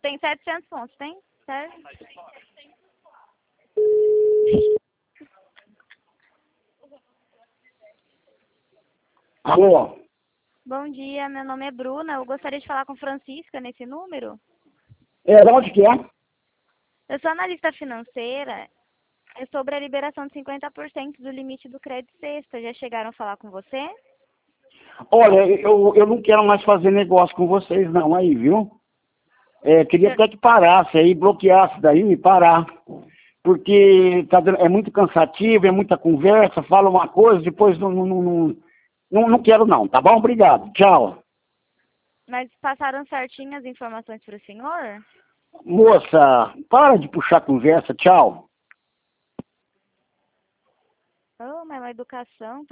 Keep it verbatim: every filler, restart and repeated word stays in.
tenho setecentos pontos, tem? Certo? Alô? Bom dia, meu nome é Bruna. Eu gostaria de falar com Francisca nesse número. É, de onde que é? Eu sou analista financeira. É sobre a liberação de cinquenta por cento do limite do crédito sexta. Já chegaram a falar com você? Olha, eu, eu não quero mais fazer negócio com vocês não aí, viu? É, queria até que parasse aí, bloqueasse daí e parar. Porque tá, dando- é muito cansativo, é muita conversa, fala uma coisa, depois não, não, não, não, não quero não, tá bom? Obrigado, tchau. Mas passaram certinho as informações para o senhor? Moça, para de puxar conversa, tchau. Oh, mas é uma educação.